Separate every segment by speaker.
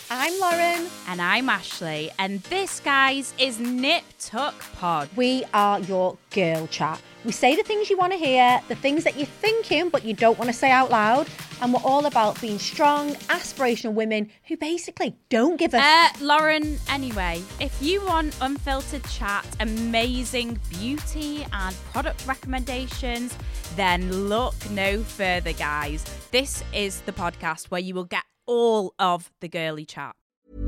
Speaker 1: I'm Lauren.
Speaker 2: And I'm Ashley. And this, guys, is Nip Tuck Pod.
Speaker 1: We are your girl chat. We say the things you want to hear, the things that you're thinking but you don't want to say out loud. And we're all about being strong, aspirational women who basically don't give a...
Speaker 2: Lauren, anyway, if you want unfiltered chat, amazing beauty and product recommendations, then look no further, guys. This is the podcast where you will get all of the girly chat.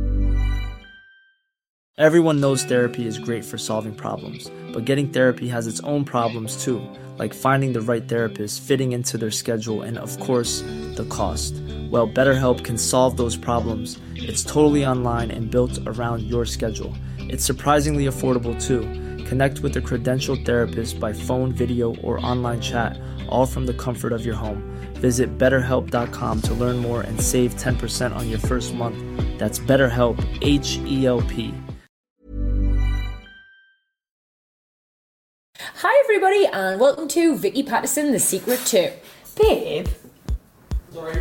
Speaker 3: Everyone knows therapy is great for solving problems, but getting therapy has its own problems too, like finding the right therapist, fitting into their schedule, and of course, the cost. Well, BetterHelp can solve those problems. It's totally online and built around your schedule. It's surprisingly affordable too. Connect with a credentialed therapist by phone, video, or online chat, all from the comfort of your home. Visit BetterHelp.com to learn more and save 10% on your first month. That's BetterHelp, H-E-L-P.
Speaker 4: Hi everybody and welcome to Vicky Pattison, The Secret To. Babe.
Speaker 3: Sorry.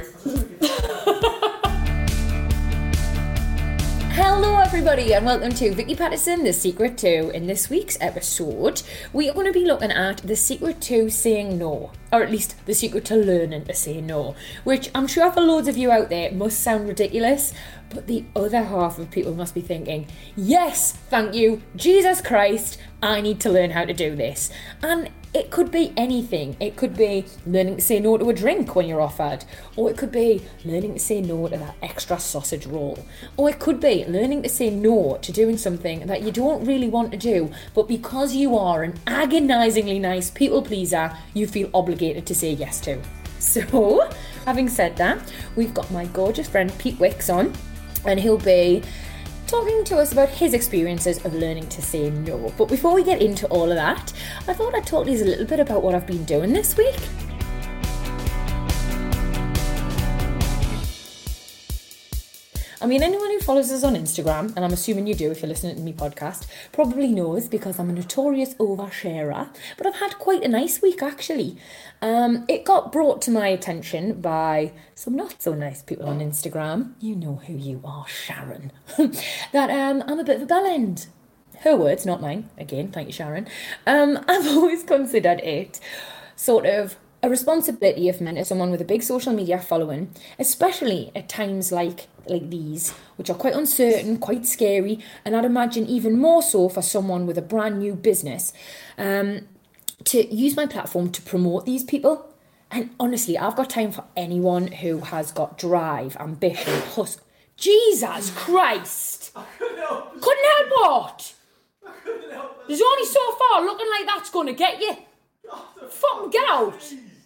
Speaker 4: Hello everybody and welcome to Vicky Pattison, The Secret To. In this week's episode, we are going to be looking at the secret to saying no. Or at least the secret to learning to say no. Which I'm sure for loads of you out there must sound ridiculous, but the other half of people must be thinking, yes, thank you, Jesus Christ, I need to learn how to do this. And it could be anything. It could be learning to say no to a drink when you're offered. Or it could be learning to say no to that extra sausage roll. Or it could be learning to say no to doing something that you don't really want to do, but because you are an agonisingly nice people pleaser, you feel obligated to say yes to. So, having said that, we've got my gorgeous friend Pete Wicks on, and he'll be talking to us about his experiences of learning to say no. But before we get into all of that, I thought I'd talk to you a little bit about what I've been doing this week. I mean, anyone who follows us on Instagram, and I'm assuming you do if you're listening to my podcast, probably knows because I'm a notorious oversharer, but I've had quite a nice week actually. It got brought to my attention by some not so nice people on Instagram, you know who you are, Sharon, that I'm a bit of a bellend. Her words, not mine. Again, thank you, Sharon. I've always considered it sort of a responsibility of men as someone with a big social media following, especially at times like these, which are quite uncertain, quite scary, and I'd imagine even more so for someone with a brand new business, to use my platform to promote these people. And honestly, I've got time for anyone who has got drive, ambition, hustle. Jesus Christ!
Speaker 3: I couldn't help it.
Speaker 4: Couldn't help what?
Speaker 3: I couldn't help it.
Speaker 4: There's only so far looking like that's going to get you. Fucking get out!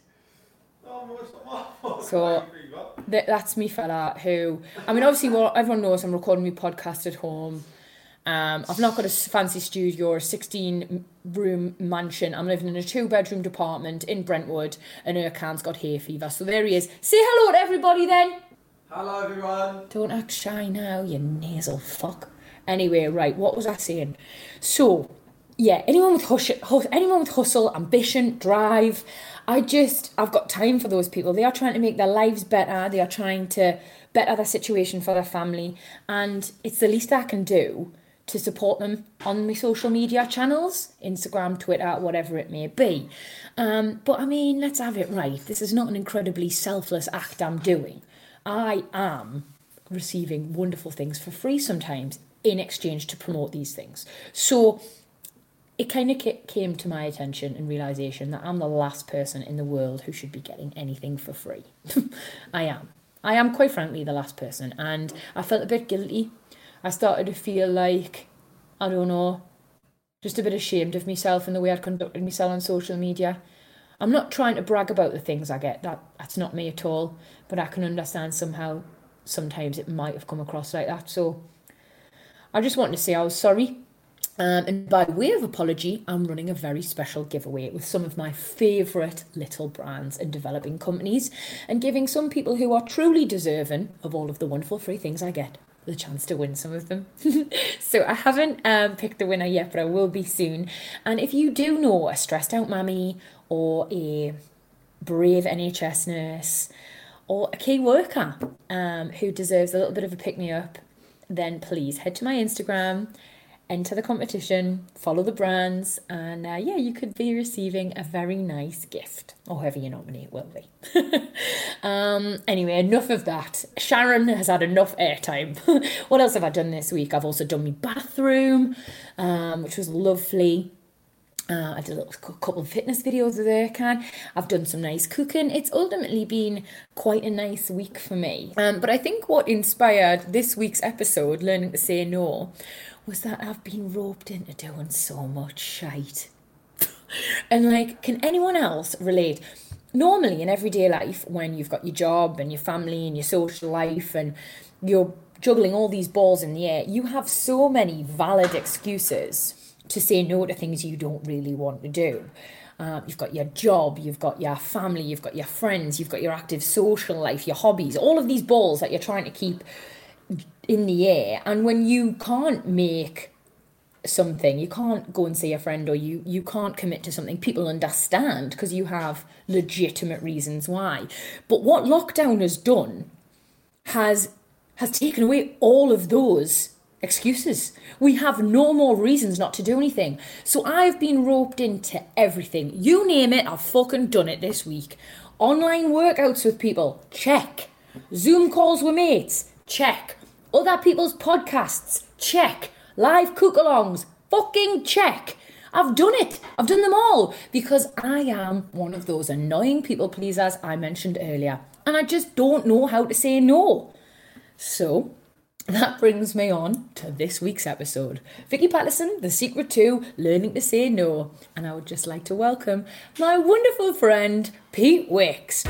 Speaker 4: So that's me fella who, I mean, obviously everyone knows I'm recording my podcast at home. I've not got a fancy studio or a 16-room mansion. I'm living in a 2-bedroom apartment in Brentwood, and Ercan's got hay fever. So there he is. Say hello to everybody then.
Speaker 3: Hello everyone.
Speaker 4: Don't act shy now, you nasal fuck. Anyway, right, what was I saying? So, yeah, anyone with hustle, ambition, drive, I've got time for those people. They are trying to make their lives better. They are trying to better their situation for their family. And it's the least I can do to support them on my social media channels, Instagram, Twitter, whatever it may be. But I mean, let's have it right. This is not an incredibly selfless act I'm doing. I am receiving wonderful things for free sometimes in exchange to promote these things. So it kind of came to my attention and realisation that I'm the last person in the world who should be getting anything for free. I am quite frankly the last person, and I felt a bit guilty. I started to feel like, I don't know, just a bit ashamed of myself and the way I'd conducted myself on social media. I'm not trying to brag about the things I get, that's not me at all, but I can understand somehow sometimes it might have come across like that. So I just wanted to say I was sorry. And by way of apology, I'm running a very special giveaway with some of my favourite little brands and developing companies, and giving some people who are truly deserving of all of the wonderful free things I get the chance to win some of them. So I haven't picked the winner yet, but I will be soon. And if you do know a stressed out mammy or a brave NHS nurse or a key worker who deserves a little bit of a pick-me-up, then please head to my Instagram, enter the competition, follow the brands, and you could be receiving a very nice gift, or whoever you nominate will be. Anyway, enough of that. Sharon has had enough airtime. What else have I done this week? I've also done my bathroom, which was lovely. I did a couple of fitness videos with Erkan. I've done some nice cooking. It's ultimately been quite a nice week for me. But I think what inspired this week's episode, Learning to Say No, was that I've been roped into doing so much shite. And like, can anyone else relate? Normally in everyday life, when you've got your job and your family and your social life and you're juggling all these balls in the air, you have so many valid excuses to say no to things you don't really want to do. You've got your job, you've got your family, you've got your friends, you've got your active social life, your hobbies, all of these balls that you're trying to keep in the air. And when you can't make something, you can't go and see a friend, or you can't commit to something, people understand because you have legitimate reasons why. But what lockdown has done has taken away all of those excuses. We have no more reasons not to do anything. So I've been roped into everything. You name it, I've fucking done it this week. Online workouts with people, check. Zoom calls with mates, check. Other people's podcasts, check. Live cook-alongs, fucking check. I've done it. I've done them all because I am one of those annoying people pleasers I mentioned earlier. And I just don't know how to say no. So that brings me on to this week's episode. Vicky Patterson, The Secret to Learning to Say No. And I would just like to welcome my wonderful friend, Pete Wicks.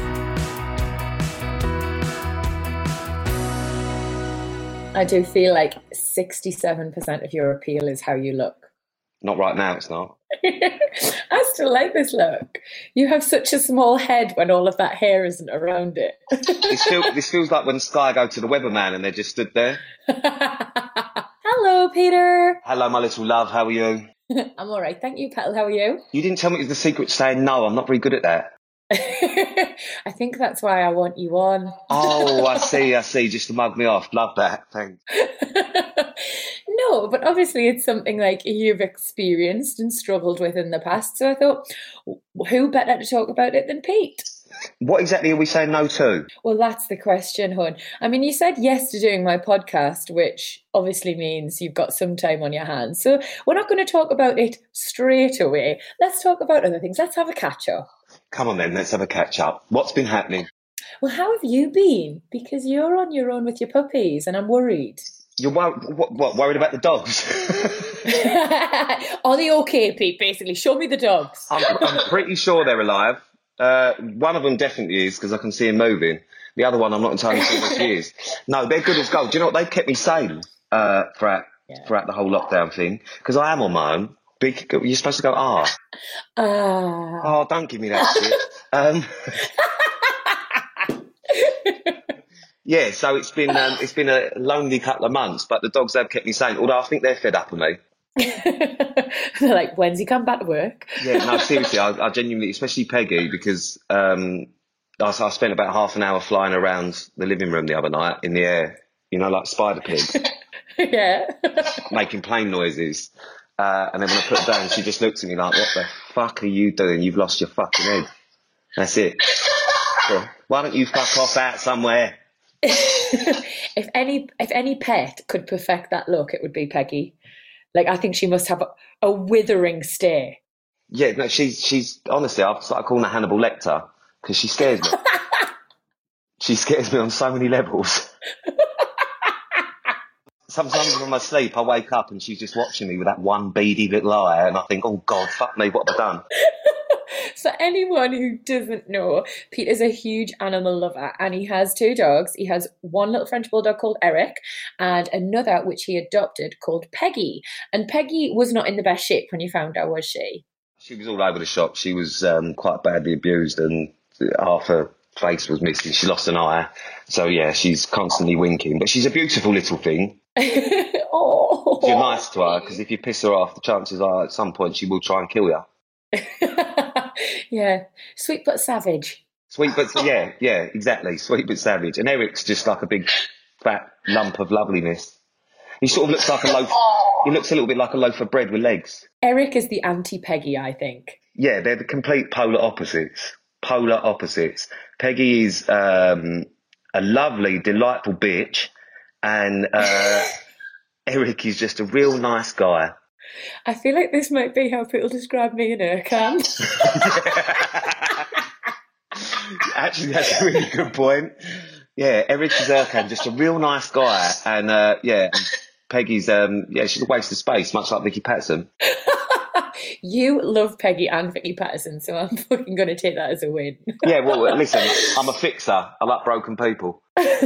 Speaker 4: I do feel like 67% of your appeal is how you look.
Speaker 5: Not right now, it's not.
Speaker 4: I still like this look. You have such a small head when all of that hair isn't around it.
Speaker 5: This feels like when Sky go to the weatherman and they just stood there.
Speaker 4: Hello, Peter.
Speaker 5: Hello, my little love. How are you?
Speaker 4: I'm all right. Thank you, Petal. How are you?
Speaker 5: You didn't tell me the secret to saying no. I'm not very good at that.
Speaker 4: I think that's why I want you on.
Speaker 5: Oh, I see. Just to mug me off. Love that. Thanks.
Speaker 4: No, but obviously it's something like you've experienced and struggled with in the past. So I thought, who better to talk about it than Pete?
Speaker 5: What exactly are we saying no to?
Speaker 4: Well, that's the question, hon. I mean, you said yes to doing my podcast, which obviously means you've got some time on your hands. So we're not going to talk about it straight away. Let's talk about other things. Let's have a catch-up.
Speaker 5: Come on then, let's have a catch-up. What's been happening?
Speaker 4: Well, how have you been? Because you're on your own with your puppies and I'm worried.
Speaker 5: You're worried about the dogs?
Speaker 4: Are they okay, Pete, basically? Show me the dogs.
Speaker 5: I'm pretty sure they're alive. One of them definitely is because I can see him moving. The other one I'm not entirely sure what he is. No, they're good as gold. Do you know what? They've kept me sane throughout the whole lockdown thing because I am on my own. You're supposed to go, Oh, don't give me that shit. Yeah, so it's been a lonely couple of months, but the dogs have kept me sane. Although I think they're fed up of me.
Speaker 4: They're like, when's he come back to work?
Speaker 5: Yeah, no, seriously, I genuinely, especially Peggy, because I spent about half an hour flying around the living room the other night in the air, like spider pigs.
Speaker 4: Yeah.
Speaker 5: Making plane noises. And then when I put her down, she just looked at me like, what the fuck are you doing? You've lost your fucking head. That's it. So, why don't you fuck off out somewhere?
Speaker 4: If any pet could perfect that look, it would be Peggy. Like, I think she must have a withering stare.
Speaker 5: Yeah, no, she's honestly, I've started calling her Hannibal Lecter because she scares me. She scares me on so many levels. Sometimes when I'm asleep, I wake up and she's just watching me with that one beady little eye, and I think, oh God, fuck me, what have I done?
Speaker 4: For anyone who doesn't know, Pete is a huge animal lover and he has 2 dogs. He has one little French bulldog called Eric and another which he adopted called Peggy. And Peggy was not in the best shape when you found her, was she?
Speaker 5: She was all over the shop. She was quite badly abused and half her face was missing. She lost an eye. So yeah, she's constantly winking. But she's a beautiful little thing.
Speaker 4: Oh,
Speaker 5: you're nice to her because if you piss her off, the chances are at some point she will try and kill you.
Speaker 4: Yeah, sweet but savage.
Speaker 5: Sweet but exactly. Sweet but savage. And Eric's just like a big fat lump of loveliness. He sort of looks like a loaf. He looks a little bit like a loaf of bread with legs.
Speaker 4: Eric is the anti-Peggy, I think.
Speaker 5: Yeah, they're the complete polar opposites. Polar opposites. Peggy is a lovely, delightful bitch, and Eric is just a real nice guy.
Speaker 4: I feel like this might be how people describe me and Erkan.
Speaker 5: Actually, that's a really good point. Yeah, Eric is Erkan, just a real nice guy, and and Peggy's she's a waste of space, much like Vicky Patterson.
Speaker 4: You love Peggy and Vicky Patterson, so I'm fucking going to take that as a win.
Speaker 5: Yeah, well, listen, I'm a fixer. I like broken people.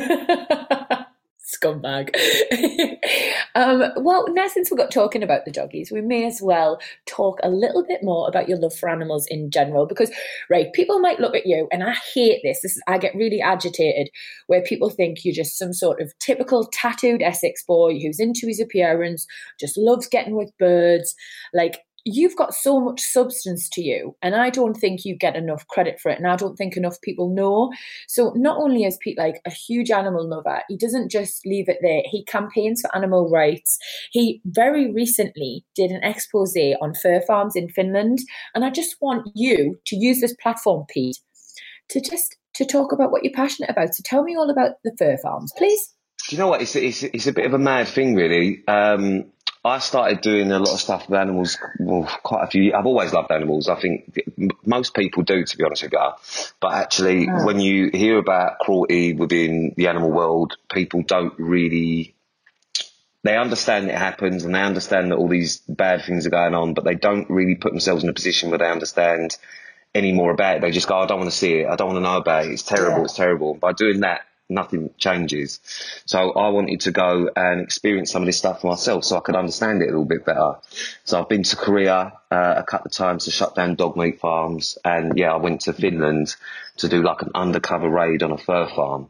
Speaker 4: Scumbag. Well, now since we got talking about the doggies, we may as well talk a little bit more about your love for animals in general, because, right, people might look at you, and I hate this. I get really agitated, where people think you're just some sort of typical tattooed Essex boy who's into his appearance, just loves getting with birds. Like, you've got so much substance to you, and I don't think you get enough credit for it, and I don't think enough people know. So not only is Pete like a huge animal lover, he doesn't just leave it there. He campaigns for animal rights. He very recently did an expose on fur farms in Finland, and I just want you to use this platform, Pete, to talk about what you're passionate about. So tell me all about the fur farms, please.
Speaker 5: Do you know what? It's a bit of a mad thing, really. I started doing a lot of stuff with animals, quite a few years. I've always loved animals. I think most people do, to be honest with you. But actually, when you hear about cruelty within the animal world, people don't really... They understand it happens, and they understand that all these bad things are going on, but they don't really put themselves in a position where they understand any more about it. They just go, I don't want to see it. I don't want to know about it. It's terrible. It's terrible. By doing that, nothing changes. So I wanted to go and experience some of this stuff for myself so I could understand it a little bit better. So I've been to Korea a couple of times to shut down dog meat farms, and I went to Finland to do like an undercover raid on a fur farm.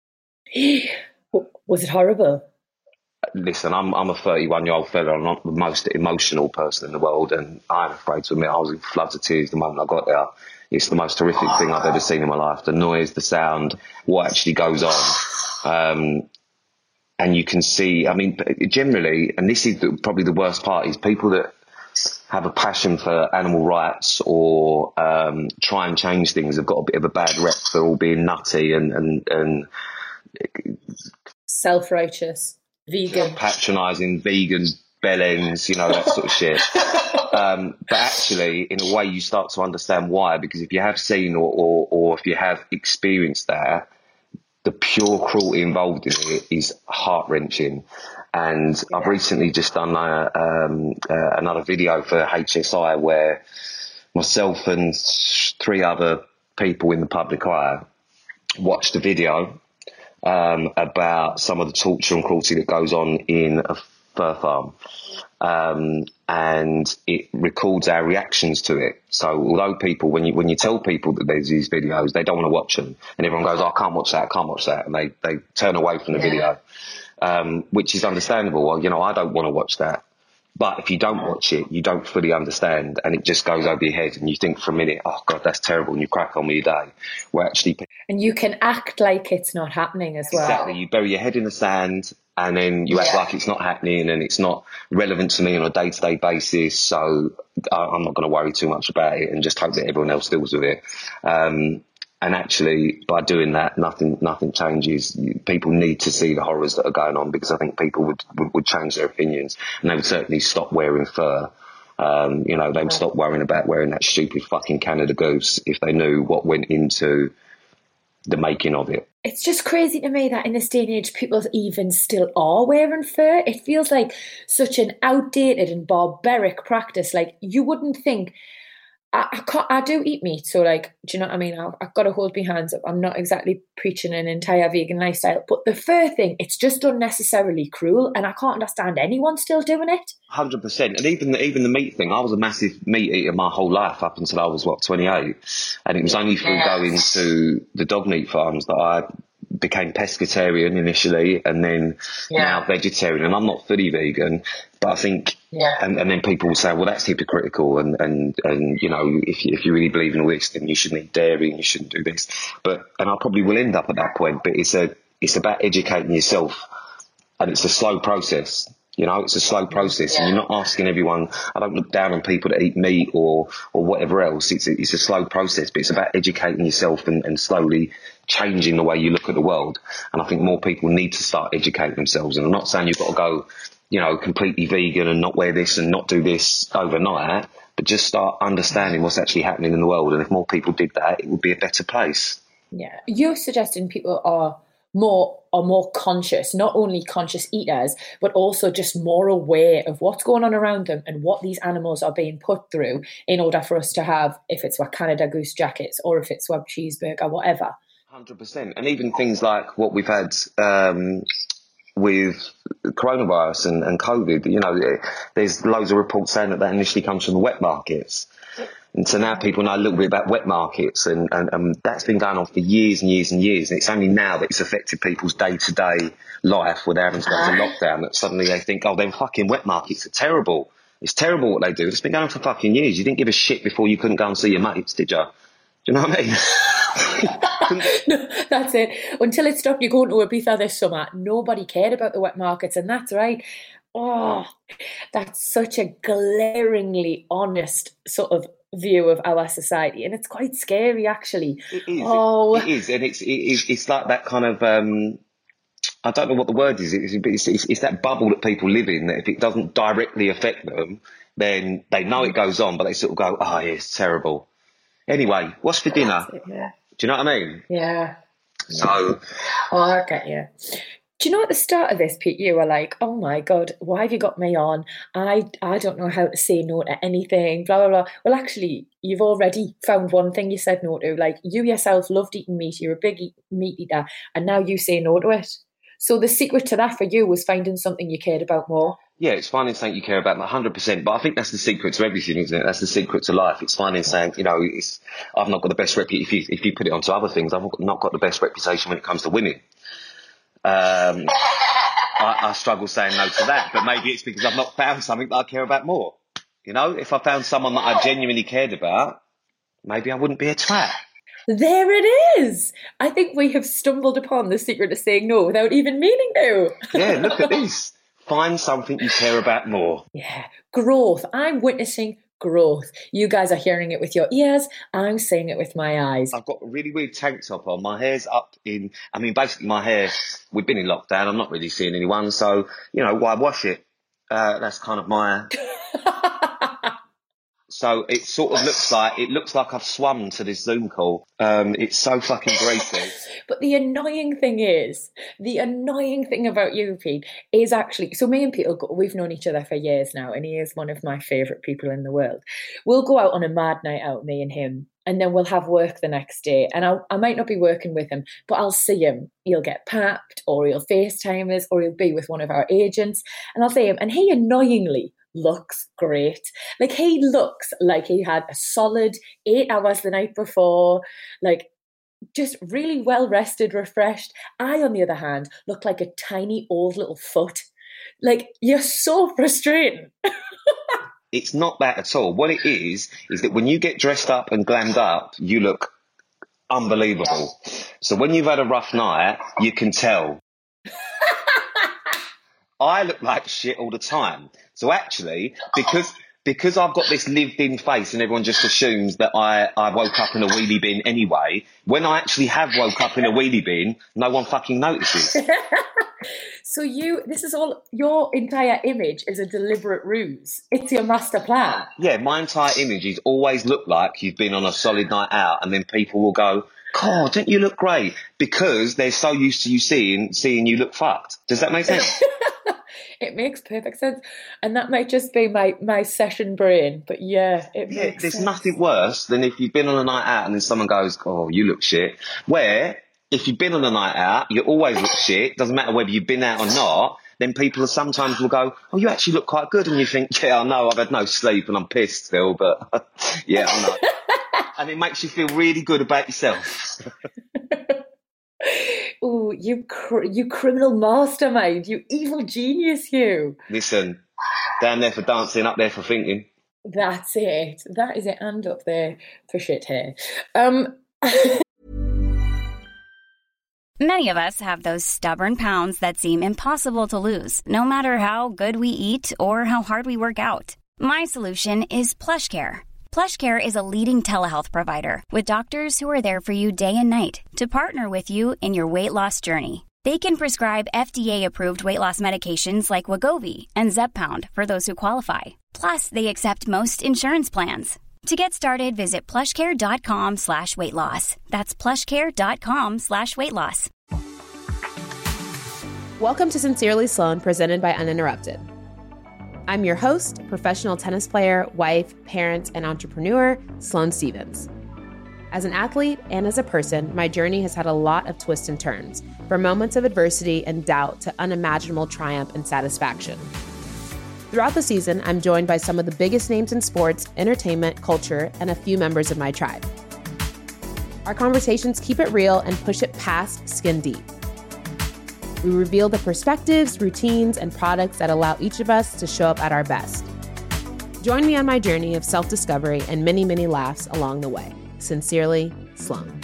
Speaker 4: Was it horrible?
Speaker 5: Listen, I'm a 31-year-old fella. I'm not the most emotional person in the world, and I'm afraid to admit I was in floods of tears the moment I got there. It's the most horrific thing I've ever seen in my life. The noise, the sound, what actually goes on. And you can see, I mean, generally, and this is probably the worst part, is people that have a passion for animal rights or try and change things have got a bit of a bad rep for all being nutty and
Speaker 4: self-righteous, vegan,
Speaker 5: patronising, vegan bellends, that sort of shit. But actually, in a way, you start to understand why, because if you have seen or if you have experienced that, the pure cruelty involved in it is heart-wrenching. And I've recently just done another video for HSI where myself and 3 other people in the public eye watched a video about some of the torture and cruelty that goes on in a fur farm. And it records our reactions to it. So although people, when you tell people that there's these videos, they don't want to watch them. And everyone goes, I can't watch that. And they turn away from the video, which is understandable. Well, I don't want to watch that. But if you don't watch it, you don't fully understand, and it just goes over your head, and you think for a minute, oh God, that's terrible, and you crack on with your day. Where actually,
Speaker 4: and you can act like it's not happening as well.
Speaker 5: Exactly, you bury your head in the sand, and then you act like it's not happening, and it's not relevant to me on a day-to-day basis. So I'm not going to worry too much about it, and just hope that everyone else deals with it. And actually, by doing that, nothing changes. People need to see the horrors that are going on, because I think people would change their opinions, and they would certainly stop wearing fur. They would stop worrying about wearing that stupid fucking Canada Goose if they knew what went into the making of it.
Speaker 4: It's just crazy to me that in this day and age, people even still are wearing fur. It feels like such an outdated and barbaric practice. Like, you wouldn't think... I do eat meat, so do you know what I mean? I've got to hold my hands up. I'm not exactly preaching an entire vegan lifestyle, but the fur thing, it's just unnecessarily cruel, and I can't understand anyone still doing it.
Speaker 5: 100%. And even the meat thing, I was a massive meat eater my whole life up until I was 28, and it was only through going to the dog meat farms that I became pescatarian initially, and then now vegetarian. And I'm not fully vegan, but I think, and then people will say, well, that's hypocritical, and you know, if you really believe in all this, then you shouldn't eat dairy and you shouldn't do this. And I probably will end up at that point, but it's about educating yourself, and it's a slow process. You know, it's a slow process, and you're not asking everyone. I don't look down on people that eat meat or whatever else. It's a slow process, but it's about educating yourself and slowly changing the way you look at the world. And I think more people need to start educating themselves. And I'm not saying you've got to go, you know, completely vegan and not wear this and not do this overnight, but just start understanding what's actually happening in the world. And if more people did that, it would be a better place.
Speaker 4: Yeah. You're suggesting people are more conscious, not only conscious eaters, but also just more aware of what's going on around them and what these animals are being put through in order for us to have, if it's what Canada Goose jackets or if it's what cheeseburger, whatever.
Speaker 5: 100%. And even things like what we've had with coronavirus and COVID, you know, there's loads of reports saying that initially comes from the wet markets. And so now people know a little bit about wet markets, and that's been going on for years and years and years. And it's only now that it's affected people's day-to-day life where they're having to go to lockdown that suddenly they think, oh, them fucking wet markets are terrible. It's terrible what they do. It's been going on for fucking years. You didn't give a shit before you couldn't go and see your mates, did you? Do you know what I mean?
Speaker 4: No, that's it. Until it stopped you going to Ibiza this summer, nobody cared about the wet markets, and that's right. Oh, that's such a glaringly honest sort of view of our society, and it's quite scary, actually.
Speaker 5: It is, and it's like that kind of I don't know what the word is. It's that bubble that people live in, that if it doesn't directly affect them, then they know it goes on, but they sort of go, oh, yeah, it's terrible. Anyway, what's for dinner? Do you know what I mean?
Speaker 4: Yeah.
Speaker 5: So.
Speaker 4: Oh, I get you. Do you know at the start of this, Pete, you were like, oh my God, why have you got me on? I don't know how to say no to anything, blah, blah, blah. Well, actually, you've already found one thing you said no to. Like, you yourself loved eating meat. You're a big meat eater, and now you say no to it. So the secret to that for you was finding something you cared about more.
Speaker 5: Yeah, it's finding something you care about 100%. But I think that's the secret to everything, isn't it? That's the secret to life. It's finding saying, you know, I've not got the best reputation. If you put it onto other things, I've not got the best reputation when it comes to women. I struggle saying no to that, but maybe it's because I've not found something that I care about more. You know, if I found someone that I genuinely cared about, maybe I wouldn't be a twat.
Speaker 4: There it is. I think we have stumbled upon the secret of saying no without even meaning to.
Speaker 5: Yeah, look at this. Find something you care about more.
Speaker 4: Yeah, growth. I'm witnessing growth. You guys are hearing it with your ears. I'm seeing it with my eyes.
Speaker 5: I've got a really weird tank top on. My hair's up in, basically my hair, we've been in lockdown. I'm not really seeing anyone. So, you know, why wash it? That's kind of my... So it sort of looks like I've swum to this Zoom call. It's so fucking greasy.
Speaker 4: But the annoying thing about you, Pete, is actually, so me and Pete, we've known each other for years now, and he is one of my favourite people in the world. We'll go out on a mad night out, me and him, and then we'll have work the next day. And I might not be working with him, but I'll see him. He'll get papped, or he'll FaceTime us, or he'll be with one of our agents, and I'll see him, and he annoyingly looks great. Like, he looks like he had a solid 8 hours the night before, like just really well rested, refreshed. I, on the other hand, look like a tiny old little foot. Like, you're so frustrating.
Speaker 5: It's not that at all. What it is that when you get dressed up and glammed up, you look unbelievable. So when you've had a rough night, you can tell. I look like shit all the time. So actually, because I've got this lived-in face and everyone just assumes that I woke up in a wheelie bin anyway, when I actually have woke up in a wheelie bin, no one fucking notices.
Speaker 4: So this is all, your entire image is a deliberate ruse. It's your master plan.
Speaker 5: Yeah, my entire image is always look like you've been on a solid night out, and then people will go, God, don't you look great? Because they're so used to you seeing you look fucked. Does that make sense?
Speaker 4: It makes perfect sense. And that might just be my session brain. But yeah, it makes
Speaker 5: there's
Speaker 4: sense.
Speaker 5: nothing worse than if you've been on a night out and then someone goes, oh, you look shit. Where, if you've been on a night out, you always look shit. Doesn't matter whether you've been out or not. Then people sometimes will go, oh, you actually look quite good. And you think, yeah, I know, I've had no sleep and I'm pissed still. But yeah, I know. And it makes you feel really good about yourself.
Speaker 4: Oh, you criminal mastermind, you evil genius, you.
Speaker 5: Listen, down there for dancing, up there for thinking.
Speaker 4: That's it. That is it. And up there for shit hair.
Speaker 6: Many of us have those stubborn pounds that seem impossible to lose, no matter how good we eat or how hard we work out. My solution is PlushCare. PlushCare is a leading telehealth provider with doctors who are there for you day and night to partner with you in your weight loss journey. They can prescribe FDA-approved weight loss medications like Wegovy and Zepbound for those who qualify. Plus, they accept most insurance plans. To get started, visit plushcare.com/weightloss. That's plushcare.com/weightloss.
Speaker 7: Welcome to Sincerely Sloan, presented by Uninterrupted. I'm your host, professional tennis player, wife, parent, and entrepreneur, Sloane Stevens. As an athlete and as a person, my journey has had a lot of twists and turns, from moments of adversity and doubt to unimaginable triumph and satisfaction. Throughout the season, I'm joined by some of the biggest names in sports, entertainment, culture, and a few members of my tribe. Our conversations keep it real and push it past skin deep. We reveal the perspectives, routines, and products that allow each of us to show up at our best. Join me on my journey of self-discovery and many, many laughs along the way. Sincerely, Sloane.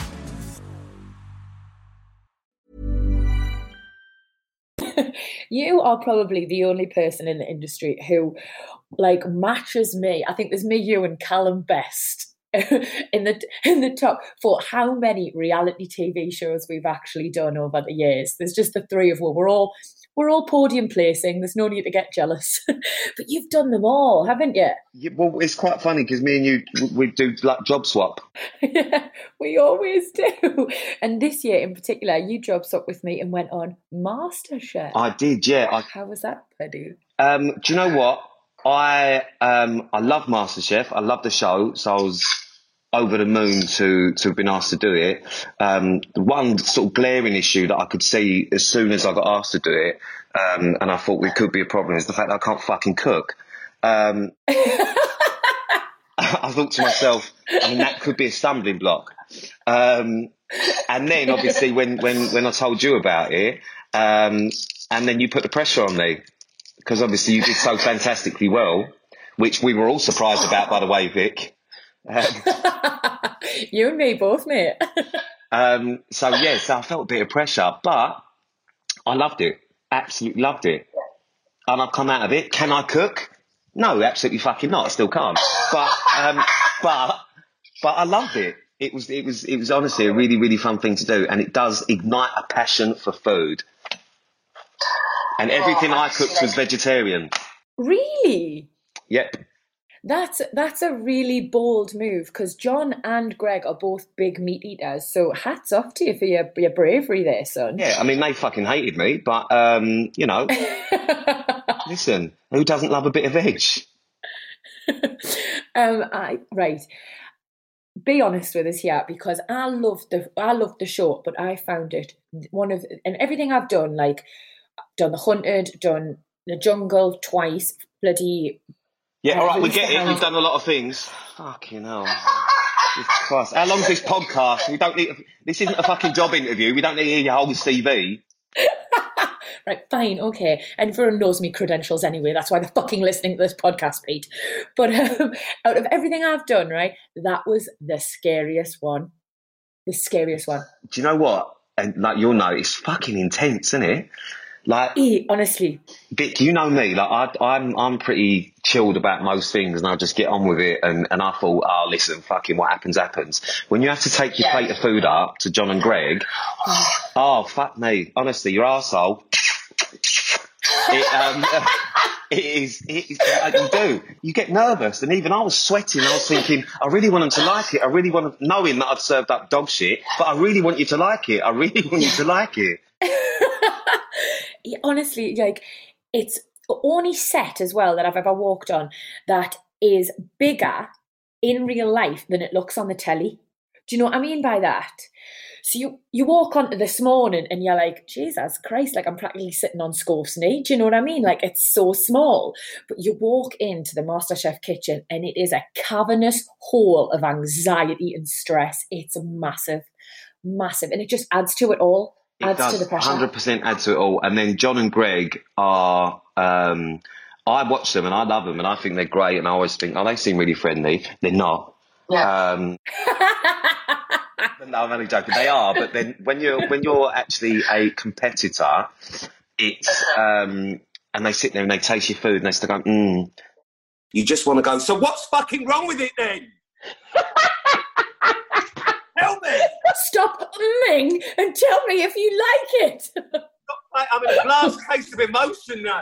Speaker 4: You are probably the only person in the industry who, like, matches me. I think there's me, you, and Callum Best in the top for how many reality TV shows we've actually done over the years. There's just the three of us. We're all podium placing. There's no need to get jealous. But you've done them all, haven't you?
Speaker 5: Yeah, well, it's quite funny because me and you, we do like job swap.
Speaker 4: Yeah, we always do. And this year in particular, you job swapped with me and went on MasterChef.
Speaker 5: I did, yeah.
Speaker 4: How was that, buddy?
Speaker 5: Do you know what? I love MasterChef. I love the show, so I was over the moon to have been asked to do it. The one sort of glaring issue that I could see as soon as I got asked to do it, and I thought it could be a problem, is the fact that I can't fucking cook. I thought to myself, I mean, that could be a stumbling block. And then obviously when I told you about it, and then you put the pressure on me, because obviously you did so fantastically well, which we were all surprised about, by the way, Vic.
Speaker 4: You and me both, mate.
Speaker 5: So I felt a bit of pressure, but I loved it. Absolutely loved it. And I've come out of it. Can I cook? No, absolutely fucking not. I still can't. But I loved it. It was honestly a really, really fun thing to do, and it does ignite a passion for food. And everything I cooked was vegetarian.
Speaker 4: Really?
Speaker 5: Yep.
Speaker 4: That's a really bold move, because John and Greg are both big meat eaters. So hats off to you for your bravery there, son.
Speaker 5: Yeah, I mean, they fucking hated me, but, you know, listen, who doesn't love a bit of veg?
Speaker 4: Right. Be honest with us here, because I loved the show, but I found it and everything I've done, like, done The Hunted, done The Jungle twice, bloody...
Speaker 5: Yeah, all right, we get it. You've done a lot of things. Fucking hell. Jesus Christ. How long's this podcast? We don't need... This isn't a fucking job interview. We don't need to hear your whole CV.
Speaker 4: Right, fine, okay. And everyone knows me credentials anyway. That's why they're fucking listening to this podcast, Pete. But out of everything I've done, right, that was the scariest one. The scariest one.
Speaker 5: Do you know what? And like, you'll know, it's fucking intense, isn't it? Like,
Speaker 4: honestly,
Speaker 5: Vic, you know me. Like, I'm pretty chilled about most things, and I'll just get on with it. And I thought, listen, fucking, what happens happens. When you have to take your plate of food up to John and Greg, fuck me, honestly, your arsehole. You get nervous, and even I was sweating. I was thinking, I really want them to like it. I really want them, knowing that I've served up dog shit, but I really want you to like it. I really want you to like it.
Speaker 4: Honestly, like, it's the only set as well that I've ever walked on that is bigger in real life than it looks on the telly. Do you know what I mean by that? So you walk onto this morning and you're like, Jesus Christ, like, I'm practically sitting on Scoff's knee. Do you know what I mean? Like, it's so small. But you walk into the MasterChef kitchen and it is a cavernous hole of anxiety and stress. It's massive. massive, and it just adds to it all. Adds to the pressure.
Speaker 5: 100% add to it all. And then John and Greg are, I watch them and I love them and I think they're great. And I always think, oh, they seem really friendly. They're not.
Speaker 4: Yeah.
Speaker 5: No, I'm only joking. They are. But then when you're actually a competitor, it's, and they sit there and they taste your food and they start going, You just want to go, so what's fucking wrong with it then? Tell me.
Speaker 4: Stop umming and tell me if you like it.
Speaker 5: I'm in a glass case of emotion now.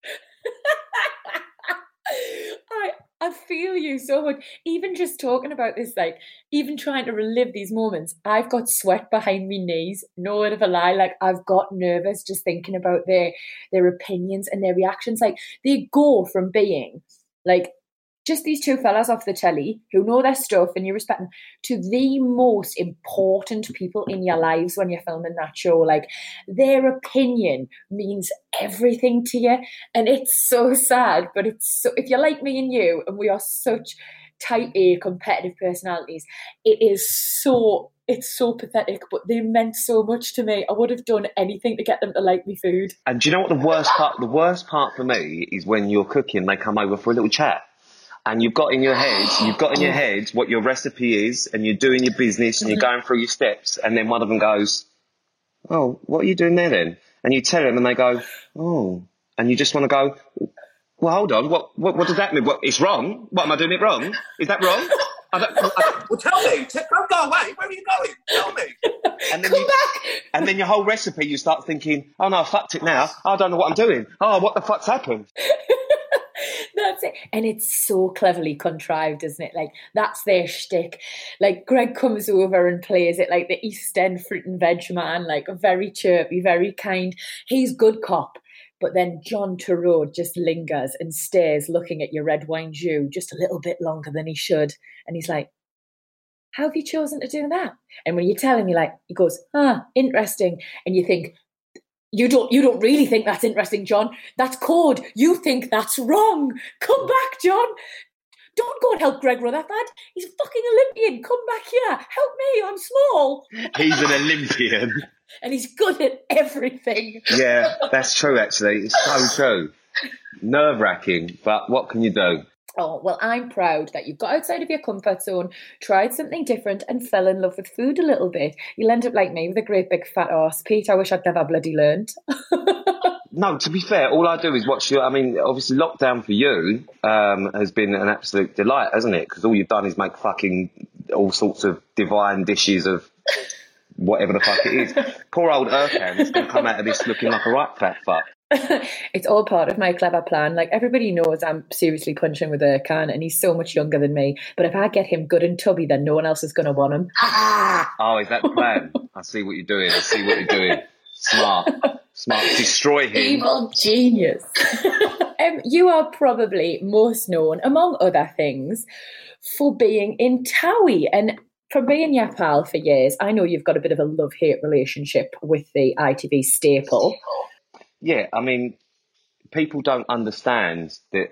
Speaker 4: I feel you so much. Even just talking about this, like, even trying to relive these moments, I've got sweat behind me knees. No word of a lie. Like, I've got nervous just thinking about their opinions and their reactions. Like, they go from being, like, just these two fellas off the telly who know their stuff and you respect them, to the most important people in your lives when you're filming that show. Like, their opinion means everything to you. And it's so sad, but it's so, if you're like me and you, and we are such type A competitive personalities, it's so pathetic, but they meant so much to me. I would have done anything to get them to like me food.
Speaker 5: And do you know what the worst part for me is when you're cooking, they come over for a little chat. And you've got in your head what your recipe is, and you're doing your business, and you're going through your steps, and then one of them goes, oh, what are you doing there then? And you tell them, and they go, oh, and you just want to go, well, hold on, what does that mean? What, it's wrong? What, am I doing it wrong? Is that wrong? Well, tell me. Don't go away. Where are you going? Tell me. And then
Speaker 4: Come back.
Speaker 5: And then your whole recipe, you start thinking, oh, no, I fucked it now. I don't know what I'm doing. Oh, what the fuck's happened?
Speaker 4: That's it. And it's so cleverly contrived, isn't it? Like, that's their shtick. Like, Greg comes over and plays it like the East End fruit and veg man, like very chirpy, very kind. He's good cop. But then John Turturro just lingers and stares looking at your red wine jus just a little bit longer than he should. And he's like, how have you chosen to do that? And when you tell him, he goes, interesting. And you think, You don't really think that's interesting, John. That's code. You think that's wrong. Come back, John. Don't go and help Greg Rutherford. He's a fucking Olympian. Come back here. Help me. I'm small.
Speaker 5: He's an Olympian.
Speaker 4: And he's good at everything.
Speaker 5: Yeah, that's true, actually. It's so true. Nerve-wracking, but what can you do?
Speaker 4: Oh, well, I'm proud that you got outside of your comfort zone, tried something different and fell in love with food a little bit. You'll end up like me with a great big fat arse. Pete, I wish I'd never bloody learned.
Speaker 5: No, to be fair, all I do is watch you. I mean, obviously lockdown for you has been an absolute delight, hasn't it? Because all you've done is make fucking all sorts of divine dishes of whatever the fuck it is. Poor old Erkan is going to come out of this looking like a right fat fuck.
Speaker 4: It's all part of my clever plan. Like, everybody knows I'm seriously punching with Erkan, and he's so much younger than me. But if I get him good and tubby, then no one else is going to want him.
Speaker 5: Oh, is that the plan? I see what you're doing. Smart. Destroy him.
Speaker 4: Evil genius. You are probably most known, among other things, for being in Towie. And from being your pal for years, I know you've got a bit of a love-hate relationship with the ITV staple.
Speaker 5: Yeah, I mean, people don't understand that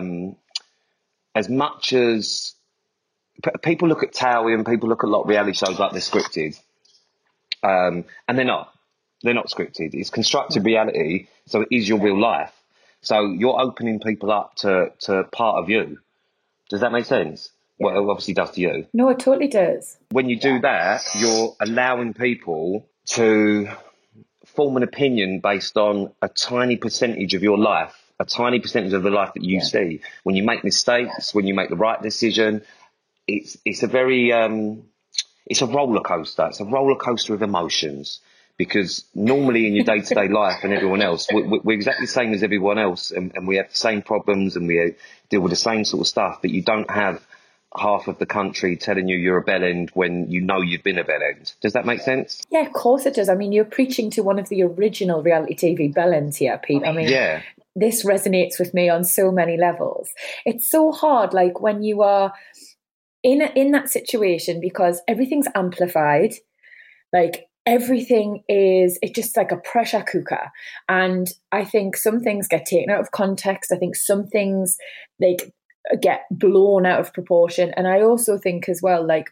Speaker 5: as much as people look at Towie and people look at a lot of reality shows like they're scripted, and they're not. They're not scripted. It's constructed reality, so it is your real life. So you're opening people up to part of you. Does that make sense? Yeah. Well, it obviously does to you.
Speaker 4: No, it totally does.
Speaker 5: When you do that, you're allowing people to form an opinion based on a tiny percentage of your life, a tiny percentage of the life that you see. When you make mistakes, when you make the right decision, it's a very it's a roller coaster. It's a roller coaster of emotions. Because normally in your day-to-day life and everyone else, we're exactly the same as everyone else, and we have the same problems and we deal with the same sort of stuff, but you don't have half of the country telling you you're a bellend when you know you've been a bellend. Does that make sense?
Speaker 4: Yeah, of course it does. I mean, you're preaching to one of the original reality TV bellends here, Pete. I mean, yeah. This resonates with me on so many levels. It's so hard, like, when you are in that situation, because everything's amplified, like, everything it's just like a pressure cooker. And I think some things get taken out of context. I think some things, like, get blown out of proportion. And I also think as well, like,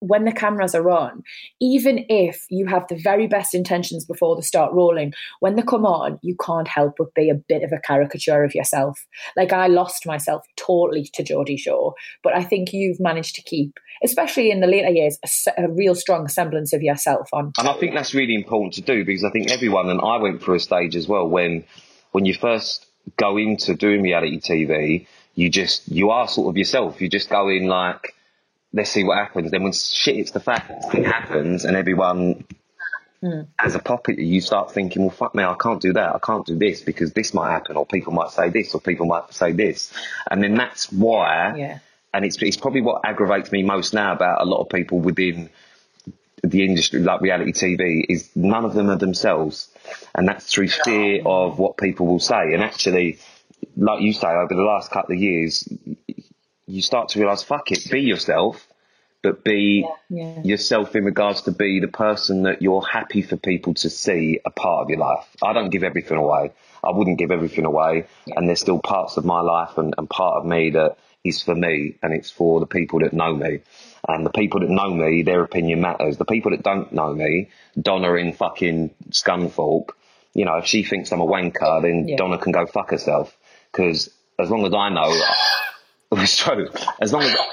Speaker 4: when the cameras are on, even if you have the very best intentions before they start rolling, when they come on, you can't help but be a bit of a caricature of yourself. Like, I lost myself totally to Geordie Shore, but I think you've managed to keep, especially in the later years, a real strong semblance of yourself on.
Speaker 5: And I think that's really important to do, because I think everyone, and I went through a stage as well, when you first go into doing reality TV, you are sort of yourself. You just go in like, let's see what happens. Then when shit hits the fan, it happens, and everyone, as a puppet, you start thinking, well, fuck me, I can't do that. I can't do this because this might happen, or people might say this, or people might say this. And then that's why, and it's probably what aggravates me most now about a lot of people within the industry, like reality TV, is none of them are themselves. And that's through fear of what people will say. And actually, like you say, over the last couple of years, you start to realise, fuck it, be yourself, but be yourself in regards to be the person that you're happy for people to see a part of your life. I don't give everything away. I wouldn't give everything away. And there's still parts of my life and part of me that is for me, and it's for the people that know me. And the people that know me, their opinion matters. The people that don't know me, Donna in fucking Scunthorpe, you know, if she thinks I'm a wanker, then Donna can go fuck herself. Because as long as I know... It's true. As long as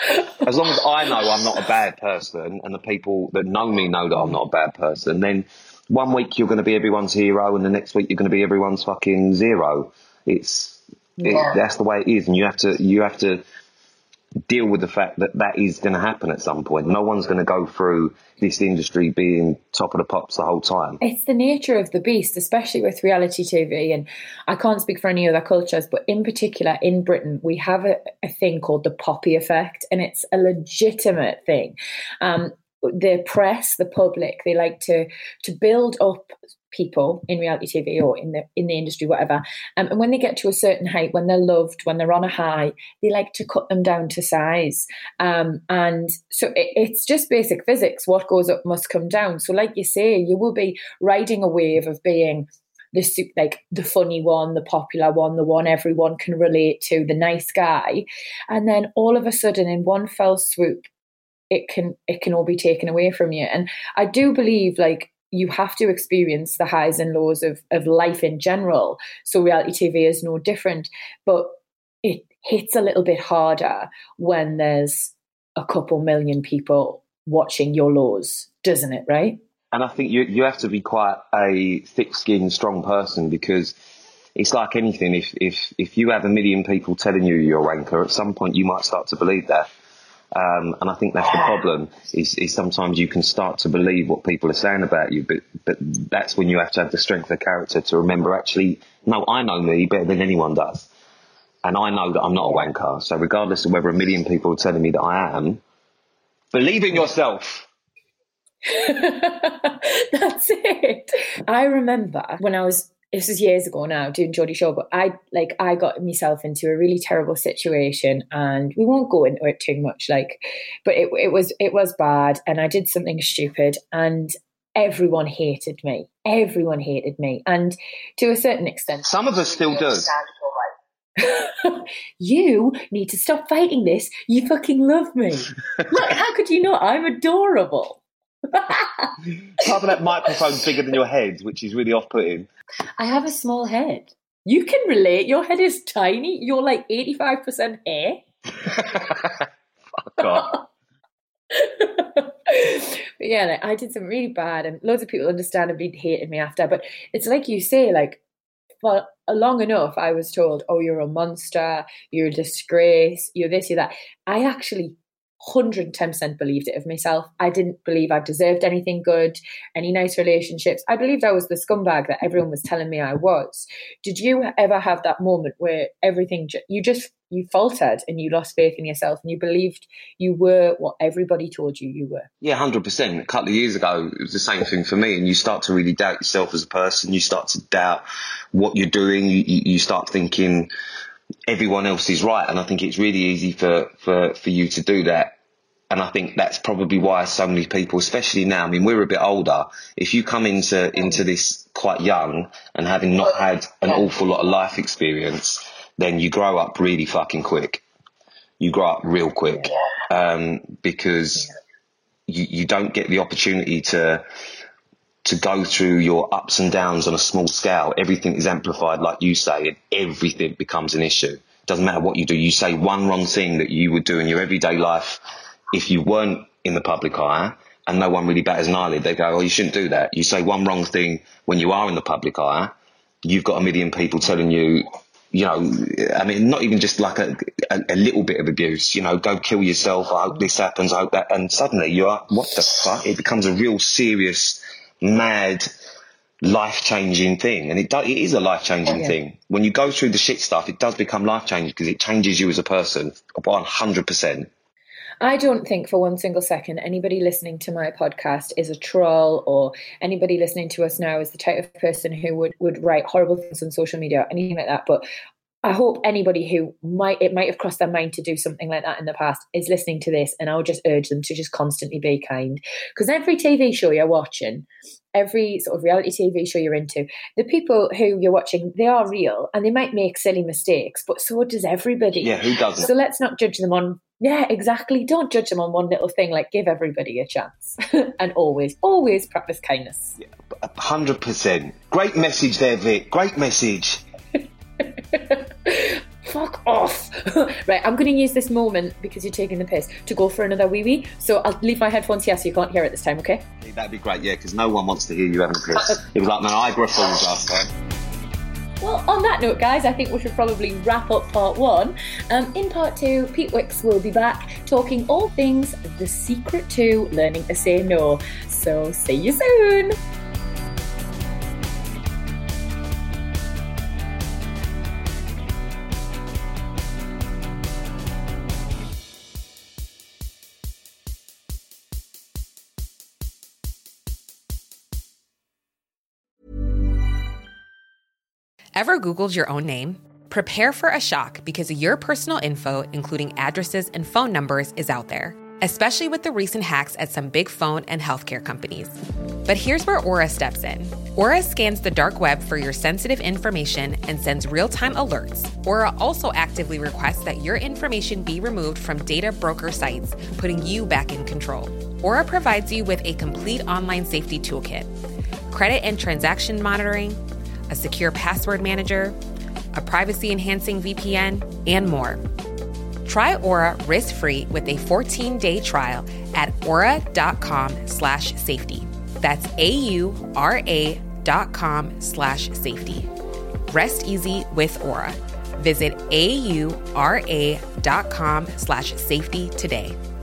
Speaker 5: I know I'm not a bad person, and the people that know me know that I'm not a bad person, then one week you're going to be everyone's hero, and the next week you're going to be everyone's fucking zero. That's the way it is, and you have to deal with the fact that is going to happen at some point. No one's going to go through this industry being top of the pops the whole time.
Speaker 4: It's the nature of the beast, especially with reality TV. And I can't speak for any other cultures, but in particular in Britain, we have a thing called the poppy effect, and it's a legitimate thing. The press, the public, they like to build up people in reality TV or in the industry, whatever. And when they get to a certain height, when they're loved, when they're on a high, they like to cut them down to size. And so it's just basic physics. What goes up must come down. So like you say, you will be riding a wave of being the funny one, the popular one, the one everyone can relate to, the nice guy. And then all of a sudden, in one fell swoop, it can all be taken away from you. And I do believe, like, you have to experience the highs and lows of life in general. So reality TV is no different, but it hits a little bit harder when there's a couple million people watching your lows, doesn't it, right?
Speaker 5: And I think you have to be quite a thick-skinned, strong person, because it's like anything. If you have a million people telling you you're a wanker, at some point you might start to believe that. And I think that's the problem, is sometimes you can start to believe what people are saying about you, but that's when you have to have the strength of character to remember, actually, no, I know me better than anyone does. And I know that I'm not a wanker. So regardless of whether a million people are telling me that I am, believe in yourself.
Speaker 4: That's it. I remember when this was years ago now, doing Geordie Shore, but I got myself into a really terrible situation, and we won't go into it too much, but it was bad, and I did something stupid, and everyone hated me. Everyone hated me, and to a certain extent,
Speaker 5: some of us still do.
Speaker 4: You need to stop fighting this. You fucking love me. Look, how could you not? I'm adorable.
Speaker 5: Part of that microphone's bigger than your head, which is really off-putting.
Speaker 4: I have a small head. You can relate. Your head is tiny. You're like 85% hair.
Speaker 5: Fuck off.
Speaker 4: But yeah, I did something really bad, and loads of people understandably hated me after. But it's like you say, for long enough, I was told, oh, you're a monster, you're a disgrace, you're this, you're that. I actually 110% believed it of myself. I didn't believe I deserved anything good, any nice relationships. I believed I was the scumbag that everyone was telling me I was. Did you ever have that moment where everything, you faltered and you lost faith in yourself and you believed you were what everybody told you were?
Speaker 5: Yeah, 100%. A couple of years ago, it was the same thing for me, and you start to really doubt yourself as a person. You start to doubt what you're doing. You start thinking everyone else is right, and I think it's really easy for you to do that. And I think that's probably why so many people, especially now, I mean, we're a bit older. If you come into this quite young and having not had an awful lot of life experience, then you grow up really fucking quick. You grow up real quick, because you don't get the opportunity to go through your ups and downs on a small scale. Everything is amplified, like you say, and everything becomes an issue. Doesn't matter what you do. You say one wrong thing that you would do in your everyday life if you weren't in the public eye, and no one really bats an eyelid. They go, oh, you shouldn't do that. You say one wrong thing when you are in the public eye, you've got a million people telling you, you know, I mean, not even just like a little bit of abuse, you know, go kill yourself. I hope this happens. I hope that. And suddenly you are, what the fuck? It becomes a real serious, mad, life-changing thing. And it is a life-changing thing. When you go through the shit stuff, it does become life-changing because it changes you as a person 100%.
Speaker 4: I don't think for one single second anybody listening to my podcast is a troll, or anybody listening to us now is the type of person who would write horrible things on social media or anything like that. But I hope anybody who might have crossed their mind to do something like that in the past is listening to this, and I would just urge them to just constantly be kind. Because every TV show you're watching, every sort of reality TV show you're into, the people who you're watching, they are real and they might make silly mistakes, but so does everybody.
Speaker 5: Yeah, who doesn't?
Speaker 4: So let's not judge them on, yeah, exactly. Don't judge them on one little thing. Like, give everybody a chance. And always practice kindness.
Speaker 5: Yeah, 100%. Great message there, Vic. Great message.
Speaker 4: Fuck off. Right, I'm going to use this moment, because you're taking the piss, to go for another wee-wee. So I'll leave my headphones here so you can't hear it this time, okay?
Speaker 5: That'd be great, yeah, because no one wants to hear you having a piss. It was like Niagara Falls last time.
Speaker 4: Well, on that note, guys, I think we should probably wrap up part 1. In part 2, Pete Wicks will be back talking all things the secret to learning to say no. So see you soon.
Speaker 8: Ever Googled your own name? Prepare for a shock, because your personal info, including addresses and phone numbers, is out there, especially with the recent hacks at some big phone and healthcare companies. But here's where Aura steps in. Aura scans the dark web for your sensitive information and sends real-time alerts. Aura also actively requests that your information be removed from data broker sites, putting you back in control. Aura provides you with a complete online safety toolkit, credit and transaction monitoring, a secure password manager, a privacy-enhancing VPN, and more. Try Aura risk-free with a 14-day trial at aura.com/safety. That's AURA.com/safety. Rest easy with Aura. Visit AURA.com/safety today.